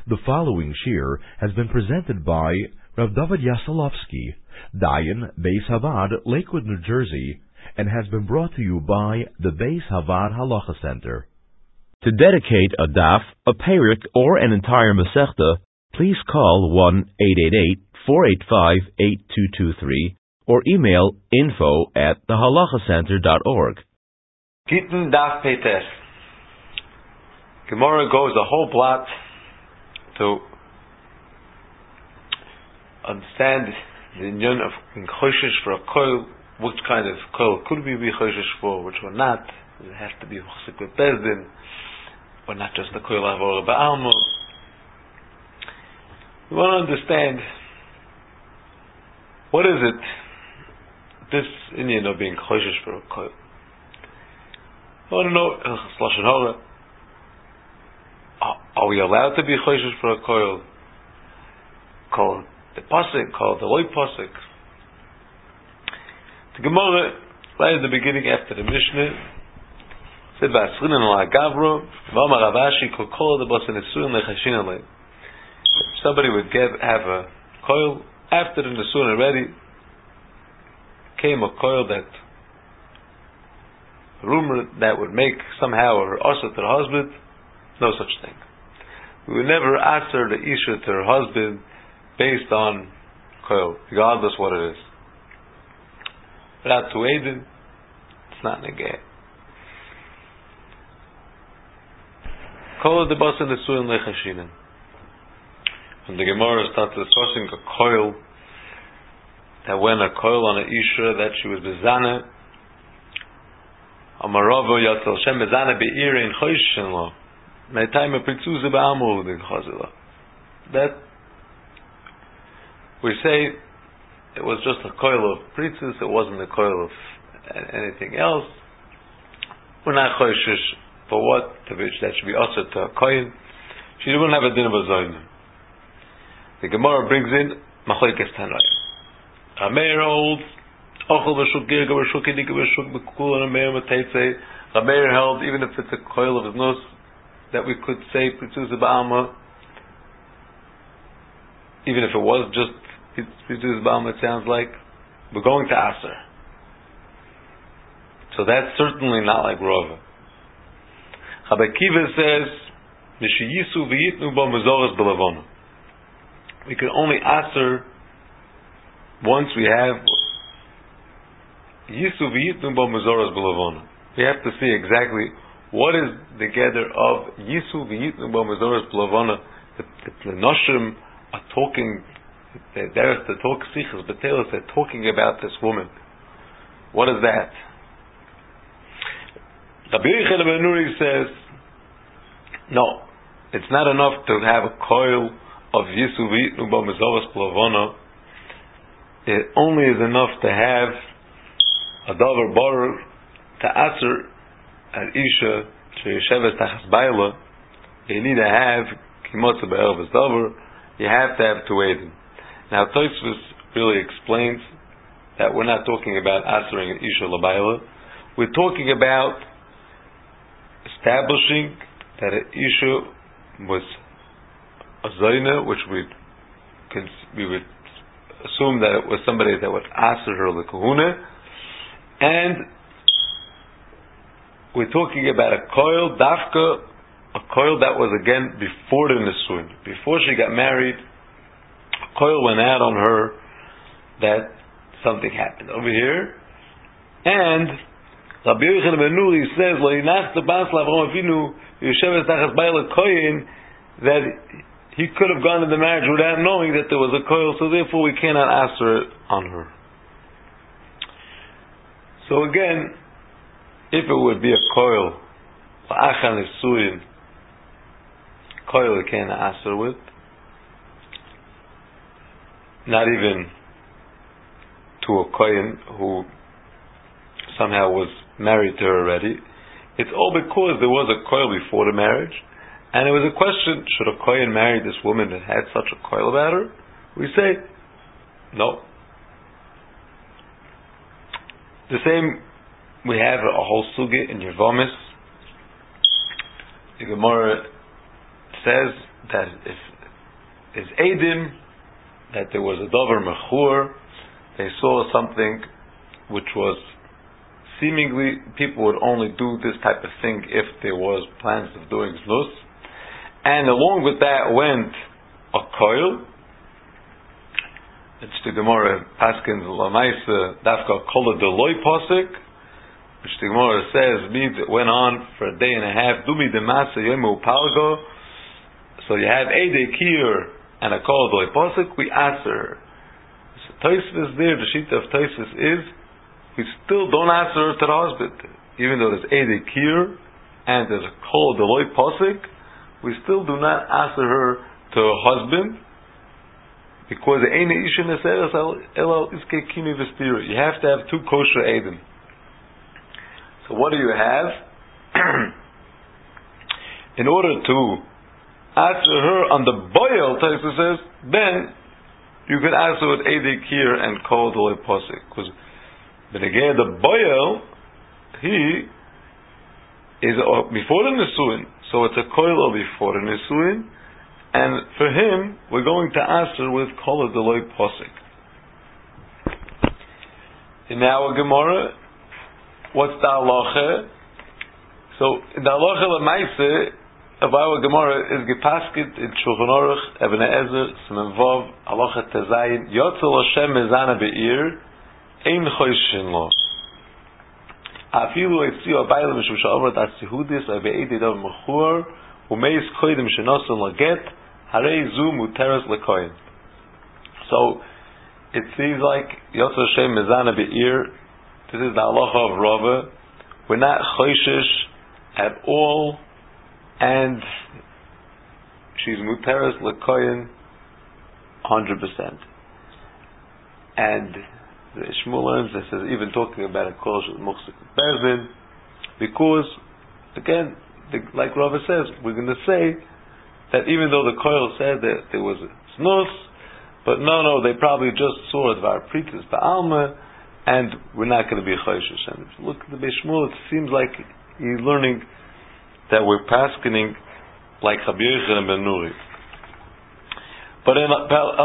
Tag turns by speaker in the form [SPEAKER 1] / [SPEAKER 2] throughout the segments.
[SPEAKER 1] The following shir has been presented by Rav David Yasalovsky, Dayan, Beis Havad, Lakewood, New Jersey, and has been brought to you by the Beis Havad Halacha Center. To dedicate a daf, a perik, or an entire masechta, please call 1-888-485-8223 or email info@thehalachacenter.org.
[SPEAKER 2] Gittin Daf Peter. Gemara goes a whole plot to understand the union of being choshesh for a koil, which kind of koil could we be choshesh for, which one not. Does it have to be chosek with bezdin, or not just the koil avor ba'alma? We want to understand what is it, this union of being choshesh for a koil. I want to know, are we allowed to be choshesh for a koil? Called the pasuk, called the loy pasuk. The Gemara, right at the beginning after the Mishnah, said, "V'asrinen la gavro, v'amar Ravashi kol kol the basen nesuin lechashin alei." Somebody would have a koil after the nesuin already. Came a koil that rumor that would make somehow her usher to the husband. No such thing. We would never answer the isha to her husband based on koil, regardless what it is. Without two edin, it's not negay. Koil de basen nesuin lechashinen. When the Gemara starts discussing a koil, that when a koil on an isha that she was bezana, Amaravo yatzal shem bezana be'ire in choishin lo. My time of Pritzuze ba'amur the chazila. That we say it was just a coil of Pritzus, it wasn't a coil of anything else. We're not choishish for what to which that should be usher to a coin. She wouldn't have a din of a zoyim. The Gemara brings in machlekes tanayim. A meir holds ochel v'shuk girga v'shuk inika v'shuk b'kul and a meir mateitzei. A meir held even if it's a coil of his nose, that we could say Pritzuze ba'alma, even if it was just Pritzuze ba'alma, it sounds like we're going to Aser. So that's certainly not like Rova. Rabbi Kiva says, Mishiyisu v'yitnu bo mezoras b'lavona. We can only Aser once we have Yisu v'yitnu bo mezoras b'lavona. We have to see exactly what is the gather of Yisu v'yitnu bo mezoras b'lavona. The Noshim are talking, they're talk sichas b'telos, they're talking about this woman. What is that? Rabbi Yochanan ben Nuri says, no, it's not enough to have a coil of Yisu v'yitnu bo mezoras b'lavona. It only is enough to have a davar baruch to aser at isha sheyesheves tachas baila. You need to have kimotza be'ervus davar. You have to have two edin. Now Tosfos really explains that we're not talking about asering an isha labaila. We're talking about establishing that an isha was a zayna, which we would assume that it was somebody that would aser her lekahuna, and we're talking about a koil dafka, a koil that was again before the nesuin, before she got married. A koil went out on her that something happened over here, and Rabbi Yochanan ben Nuri says, "Lo yinach the bas l'Avraham Avinu yosheves tachas bayil koyin," that he could have gone into marriage without knowing that there was a koil, so therefore we cannot aser it on her. So again, if it would be a koil, la'achan nesuin, koil you can't aser with, not even to a kohen who somehow was married to her already. It's all because there was a koil before the marriage, and it was a question: should a kohen marry this woman that had such a koil about her? We say no. The same, we have a whole sugi in Yervomis. The Gemara says that if is Eidim, that there was a Dover Mechur, they saw something which was seemingly people would only do this type of thing if there was plans of doing Znus, and along with that went a Koil, which the Gemara Paskins Lamaisa Dafka Kola Deloy Posik, which the Gemara says means it went on for a day and a half. Dumi Demasa Yomu Palgo. So you have Eidei Kir and a Kola Deloy Posik. We answer. So Tosfos there, the sheet of Tosfos is we still don't answer her to the husband, even though there's Eidei Kir and there's a Kola Deloy Posik. We still do not answer her to her husband. Because you have to have two kosher Eidim. So what do you have? In order to answer her on the boil, Taisa says, then you can answer with Eidei Kir and Kol Dolei Posik. Because the boil, he is before the Nisuin, so it's a Koil before the Nisuin. And for him, we're going to answer with Kol Deloy Posik. In our Gemara, what's the halacha? So, in the halacha l'maise of our Gemara is gepaskit in Shulchan Aruch, Even Ezer, Siman Vav, halacha tezayin, Yotzel Hashem mezana be'ir, ein choishin lo. Afilu etziu abayla mishum sha'omrat atzihudis, abe'edi dav mechur, umeis koidim shenosan laget, so it seems like Yotzer Hashem Mezana Be'ir. This is the halacha of Rava. We're not choishish at all, and she's muteres lekoyin 100%. And the Shmuel learns this is even talking about a kol shel muchzik berzin, because again, like Rava says, we're going to say that even though the Koil said that there was a Snus, but no, they probably just saw Dvar Pritis Ba'alma, and we're not going to be Choishish. And if you look at the Beis Shmuel, it seems like he's learning that we're paskening like Rabbi Yochanan and Ben Nuri. But in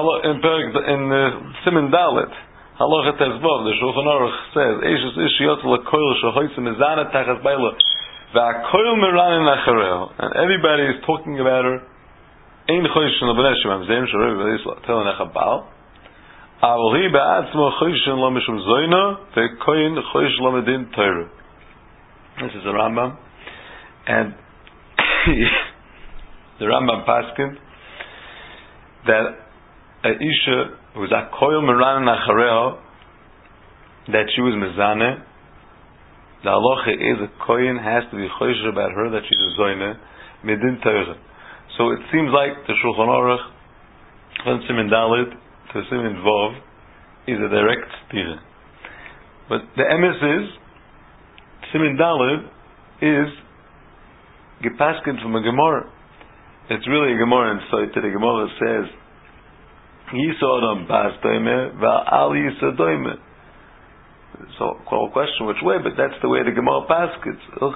[SPEAKER 2] Siman Dalet, Halacha Tezvav, the Shulchan Aruch says, Eishes Ish Yotzel HaKoil Shehoytzim Mizana Tachas Baila V'Akoil Meranin Achareo, and everybody is talking about her. Ein Choishin L'Bnei Shemam Zem Shorei Telon Echabal. Avol Hi Ba'atzmo Choishin Lo Mishum Zoyna V'Koyin Choish Lo Medin Torah. This is a Rambam, and the Rambam paskin that a Isha who was Akoil Meranin Achareo, that she was Mezaneh. The halacha is a kohen has to be choishish about her that she's a zoyne midin Torah. So it seems like the Shulchan Aruch from Siman Dalet to Siman Vav is a direct stira. But the emes is Siman Dalet is gepaskin from a Gemara. It's really a Gemara inside. The Gemara says Yisodam bas doime va'al yisodoime. So, call a question which way, but that's the way the Gemara paskets. A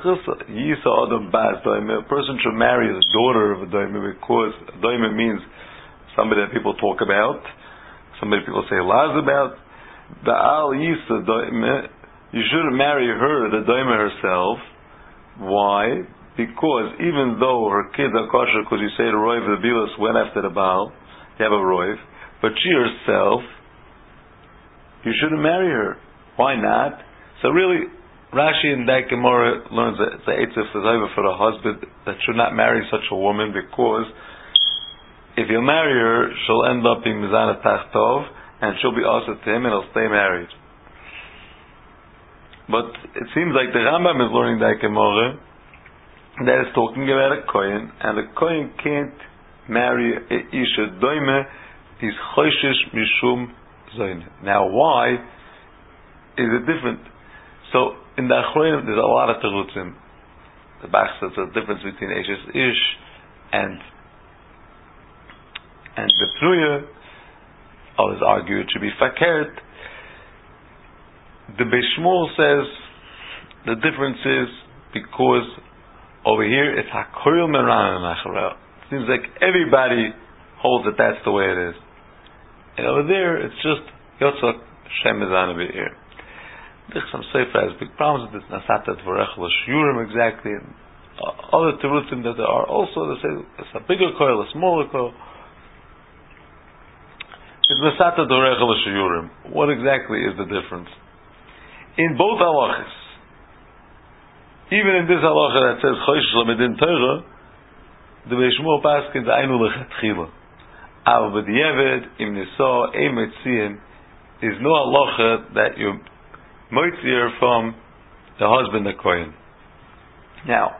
[SPEAKER 2] person should marry the daughter of a doime, because a doime means somebody that people talk about, somebody people say lies about. You shouldn't marry her, the doime herself. Why? Because even though her kids are kosher, because you say the roiv the bilas went after the baal, you have a roiv, but she herself, you shouldn't marry her. Why not? So really, Rashi in that Gemara learns that it's a eitzah for the husband that should not marry such a woman, because if he'll marry her, she'll end up being mizana tachtov, and she'll be also to him, and he'll stay married. But it seems like the Rambam is learning that Gemara that is talking about a kohen, and a kohen can't marry a isha doime. He's choishish mishum zoyne. Now, why is it different? So in the Achronim there's a lot of terutzim. The Bach says there's a difference between Eishes Ish and the Pruya. Others argue it should be Fakert. The Beis Shmuel says the difference is because over here it's Hakoil Meran and Acharel. It's seems like everybody holds that that's the way it is. And over there, it's just Yotzak Shem Mizana Be'ir. Some Sefer has big problems with this. Nasata Tvorech L'Shurim exactly. And other Terutzim that there are also, they say it's a bigger coil, a smaller coil. It's Nasata Tvorech L'Shurim. What exactly is the difference? In both halachas, even in this halacha that says Chosh Lamedin Torah, the Beishmuel Paskin Ainu Lechatchila. Av B'Diavad Im Nisa Ein Metziyim is no halacha that you moitzir from the husband, the Kohen. Now,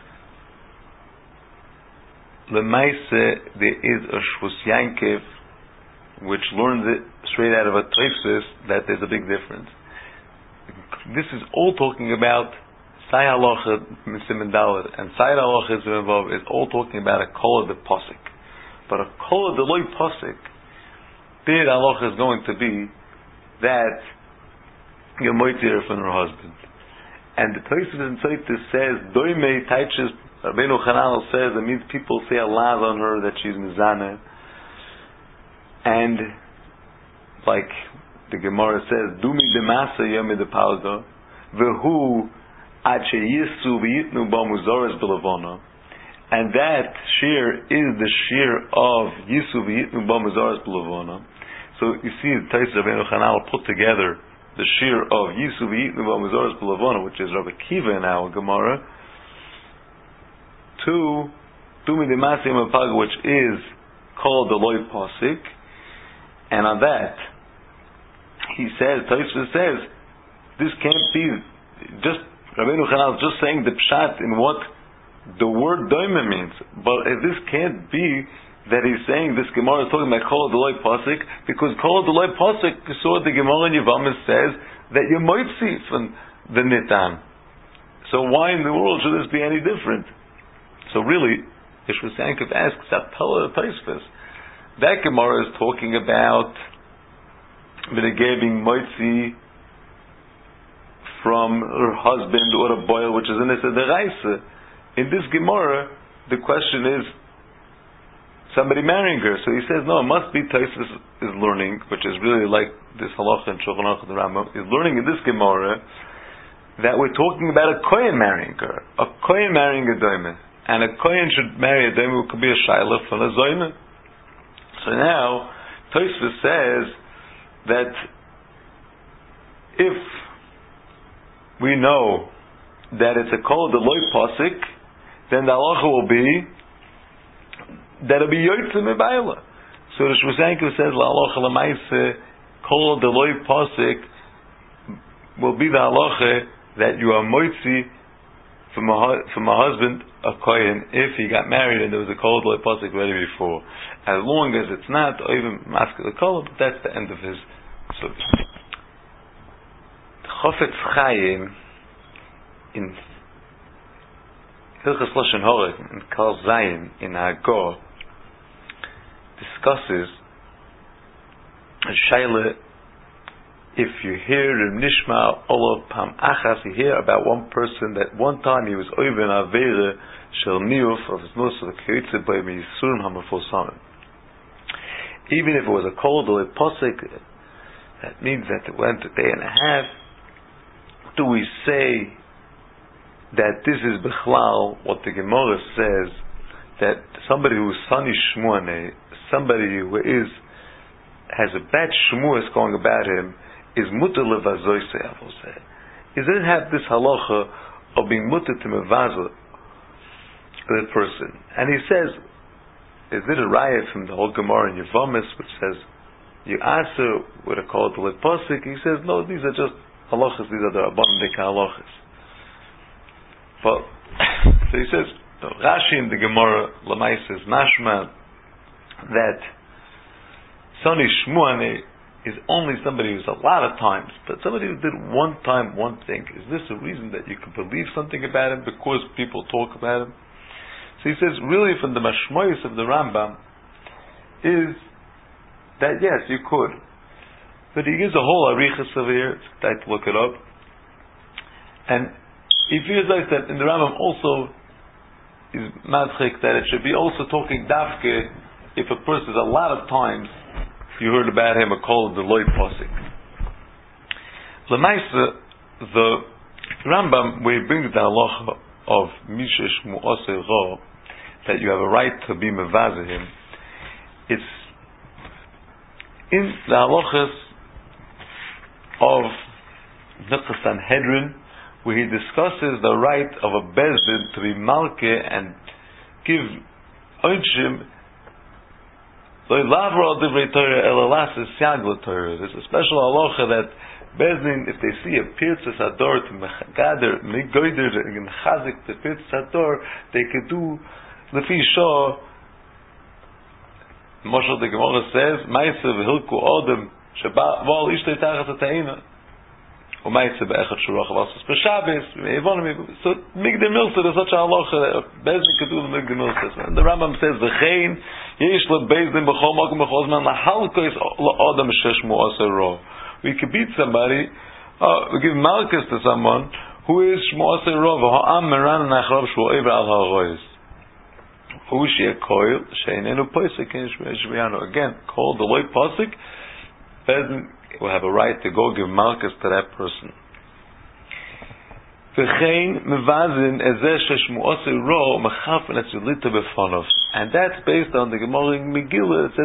[SPEAKER 2] Lemaise, there is a Shvus Yankiv which learns it straight out of a Tosfos that there's a big difference. This is all talking about Sai Halacha Siman Daled, and Sai Halacha is all talking about a Kol de Posik. But a Kol de Loy Posik, there Halacha is going to be that you're moitzir from her husband. And the Tosfos in Tzaitis says, Doimei Taiches, Rabbeinu Chananel says, it means people say a lot on her that she's Mizana. And, like the Gemara says, Dumi de Masa Yomi de Palga, Vehu Ache Yisu V'yitnu Ba Muzares B'Lavono. And that shear is the shear of Yisu V'yitnu Ba Muzares B'Lavono. So you see, the Tosfos of Rabbeinu Chananel put together the shear of Yisu V'yitnu Ba Muzares B'Lavono, which is Rabbi Kiva in our Gemara, to Dumi de Masa Yomi de Palga, which is called the Loy Posik. And on that, he says, Tosfos says, this can't be just Rabbeinu Chananel just saying the pshat in what the word doime means. But this can't be that he's saying this Gemara is talking about Kol Deloy Pasik, because Kol Deloy Pasik, you saw the Gemara in Yevamos says that you might see from the Nitan. So why in the world should this be any different? So really, Yeshua Yankov asks, Apella Tosfos, that Gemara is talking about B'negei being moitzi from her husband or a boil, which is in Issa Deraisa. In this Gemara, the question is somebody marrying her. So he says, no, it must be Tosfos is learning, which is really like this halacha in Shulchan Aruch the Rambam, is learning in this Gemara that we're talking about a Kohen marrying her. A Kohen marrying a Doime. And a Kohen should marry a Doime who could be a Shaila from a Zoyme. So now, Tosfos says that if we know that it's a Kol Deloy Posik, then the halacha will be that it'll be Yotzei Mebayla. So the Shvus Yankov says, La halacha l'maise, Kol Deloy Posik will be the halacha that you are moitzi from a husband, a Kohen, if he got married and there was a Kol Deloy Posik ready before. As long as it's not, or even Maskil Kol, but that's the end of his subject. Chofetz Chaim in Hilchos Lashon Hara in Kal Zayin in Hagor discusses a shaila. If you hear Reb Nishma Olav Pam Achas, you hear about one person that one time he was over in Avera Shel Niuf of his nose of the Keritze by Miyisurim Hamafosamim. Even if it was a cold or a posik, that means that it went a day and a half. Do we say that this is Bechlal, what the Gemara says, that somebody who is Sani Shmuane, somebody who has a bad Shmuas going about him, is mutter levazoyse, I will say. Is it have this halacha of being mutter to mevazo the person? And he says, is it a raya from the whole Gemara in Yevamos, which says, you answer with a call to Leposik? He says, no, these are just halachas, these are the abundant halachas. But, so he says, Rashi in the Gemara, Lamai says, mashma, that Sani Shmuane is only somebody who's a lot of times, but somebody who did one time one thing. Is this a reason that you can believe something about him because people talk about him? So he says, really from the mashmoyis of the Rambam, is that yes, you could. But he gives a whole arichas over here, it's time to look it up. And he feels like that in the Rambam also, is madchik that it should be also talking dafke if a person, a lot of times you heard about him a called the loy posik. Lemaisa, the Rambam, where he brings the halacha of mishesh mu'aseh ro, that you have a right to be mevazeh him, it's in the halachas of Nechas Sanhedrin, where he discusses the right of a bezdin to be malke and give onshim. There's a special halacha that bezdin, if they see a pirtzas hador to mechader migoider and chazik the pirtzas hador, they could do lefi shah. Moshe the Gemara says, "Ma'aser v'hilku odem sheba vol ishtei tachas atayina." So Migdal Milsa, there's such a halacha, Bezdin could do the Migdal Milsa. And the Rambam says, V'chein, yesh le Bezdin b'chol makom b'chol zman, lahalkois la'odam shesh mu'aseh ro. We could beat somebody, we give malchus to someone who is mu'aseh ro, v'ha'am meran nachrav sh'u ever al ha'rois. Who she a koil, she'inenu posik in shviyano. Again, called the loy posik, Bezdin will have a right to go give malchus to that person. And that's based on the Gemara in Megillah. It says,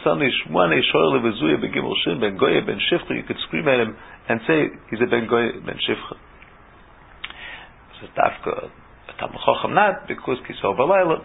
[SPEAKER 2] you could scream at him and say he's a ben goy ben shifcha. So not because kisov balayla,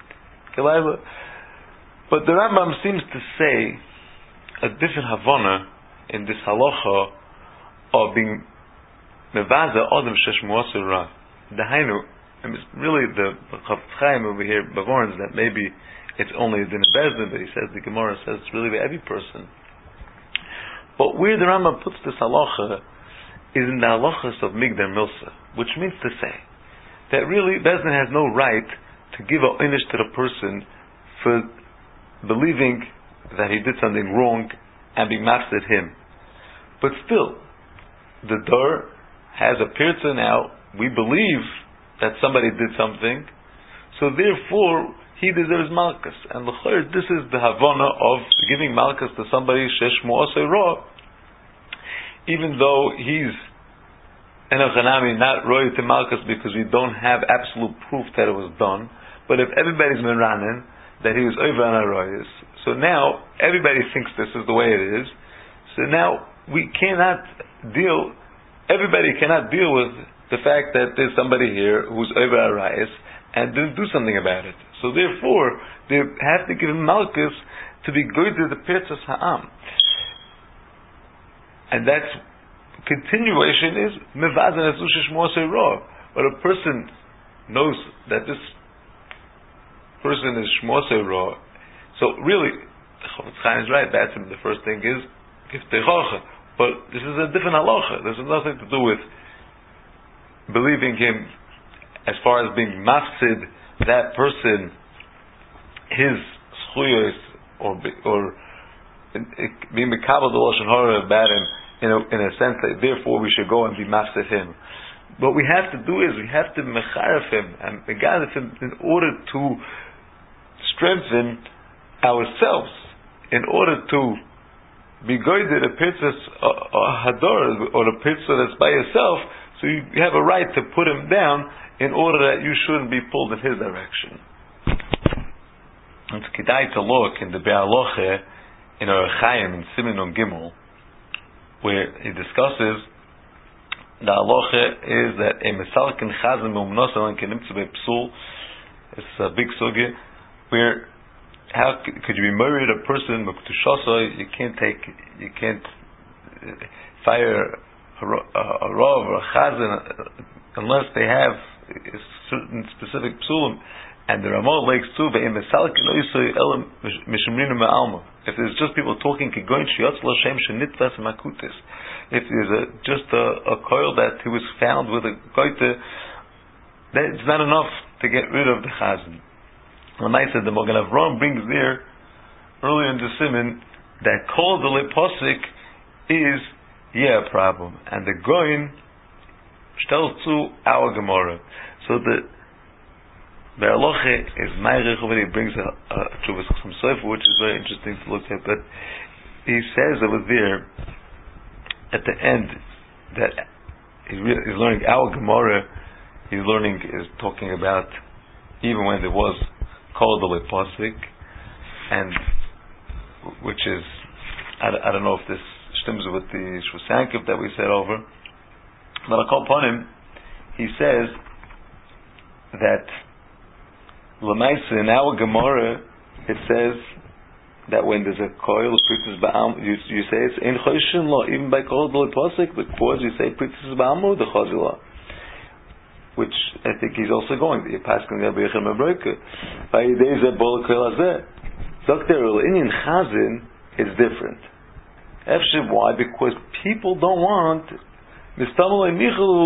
[SPEAKER 2] but the Rambam seems to say a different havana in this halacha of being mevaza odem shesh mu'aseh ra. Dahainu, really the Chafetz Chaim over here warns that maybe it's only a din of bezdin, but he says the Gemara says it's really by every person. But where the Rambam puts this halacha is in the halachas of Migdal Milsa, which means to say that really bezdin has no right to give a inish to the person for believing that he did something wrong and be mafsed him. But still, the door has a pirza now. We believe that somebody did something, so therefore he deserves malchus. And l'chayr, this is the havana of giving malchus to somebody shesh mu'aseh ra, even though he's enochanami not roy to malchus because we don't have absolute proof that it was done. But if everybody's meranin that he was over on royis, so now everybody thinks this is the way it is. So now everybody cannot deal with the fact that there's somebody here who's over arayis and didn't do something about it. So therefore, they have to give him malchus to be good to the pirtzas ha'am. And that's continuation is mevazan esushish mu'aseh ra. But a person knows that this person is shmuaseh ra. So really, Chafetz Chaim is right. That's the first thing is give techacha. But this is a different halacha. This has nothing to do with believing him as far as being mafsid that person, his schuyos, or being mekabel the lashon hara about him in a sense that therefore we should go and be mafsid him. What we have to do is we have to mecharef him and megadef him in order to strengthen ourselves, in order to be goyded a pitzas hador or a pitzah that's by yourself. So you have a right to put him down in order that you shouldn't be pulled in his direction. It's kedai to look in the Be'aloche in Orach Chaim in Siman on Gimel, where he discusses the halacha is that a mesalkin chazan me'umnosan kenimtzu be'psul. It's a big sugi where how could you be married a person mektushasa? You can't fire a rov or a chazan unless they have a certain specific psulim. And the Ramah lakes too. If there's just people talking, if there's just a coil that he was found with a goite, it's not enough to get rid of the chazan. Lamaisa, the Magen Avraham brings there earlier in the Siman that kol the leposik is a problem, and the goyin tells to our Gemara. So Be'aloche is Meirich over. He brings a Chuvas Chasam Sofer, which is very interesting to look at. But he says over there at the end that he's learning our Gemara. Is talking about even when there was Kol Dolei Pasik, and which is I don't know if this stems with the Shvusankiv that we said over, but I'll call upon him. He says that Lamaisa in our Gemara it says that when there's a koil pritis ba'am, you say it's in choshin lo even by Kol Dolei Pasik, because you say pritis ba'amu the chazila, which I think he's also going. You're passing the Rabbi Yechon Mabroika. By days that bol koil azeh. Doctor in Chazin is different. Why? Because people don't want a person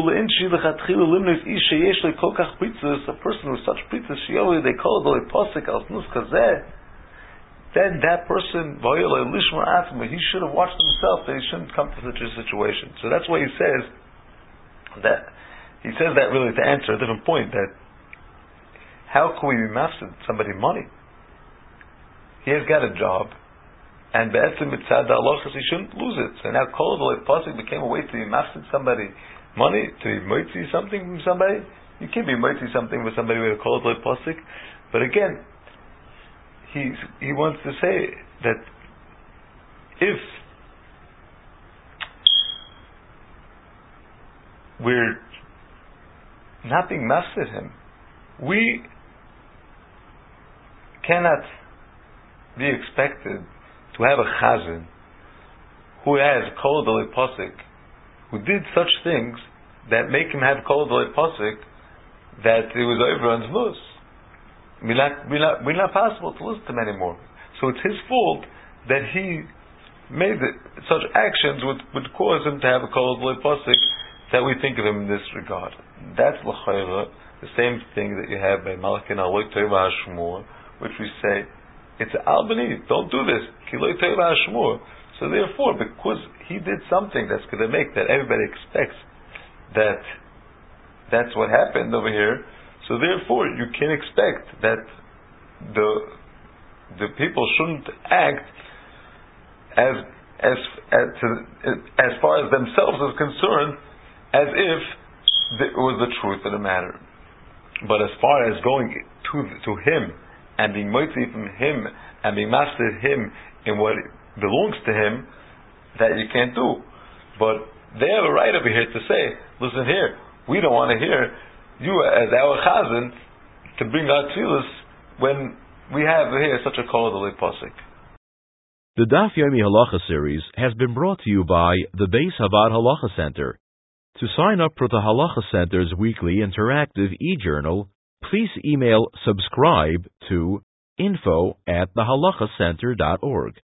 [SPEAKER 2] with such pritzes, they call it posik al nus kazeh. Then that person, he should have watched himself, that he shouldn't come to such a situation. So that's why he says that really to answer a different point, that how can we be mafsid somebody money? He has got a job, and be'etzim mitzad halachas he shouldn't lose it. So now kol dolei pasuk became a way to be mafsid somebody money, to be moitzi something from somebody. You can't be moitzi something with somebody with a kol dolei pasuk. But again, he wants to say that if we're not being mafsid him, we cannot be expected to have a chazan who has kol dolei pasuk, who did such things that make him have kol dolei pasuk, that it was over on zmus. We're not possible to listen to him anymore. So it's his fault that he made such actions would cause him to have a kol dolei pasuk, that we think of him in this regard. That's l'chayra, the same thing that you have by Malakin Aloi Teva Hashmur, which we say it's albani, don't do this. Kiloi Teva Hashmur. So therefore, because he did something that's going to make that everybody expects that that's what happened over here, so therefore you can expect that the people shouldn't act as far as themselves is concerned, as if it was the truth of the matter. But as far as going to him and being moitzi from him and being mastered him in what belongs to him, that you can't do. But they have a right over here to say, listen here, we don't want to hear you as our chazan to bring our tefillos when we have here such a kol dolei pasuk.
[SPEAKER 1] The Daf Yomi Halacha series has been brought to you by the Beis Havad Halacha Center. To sign up for the Halacha Center's weekly interactive e-journal, please email subscribe to info@thehalachacenter.org.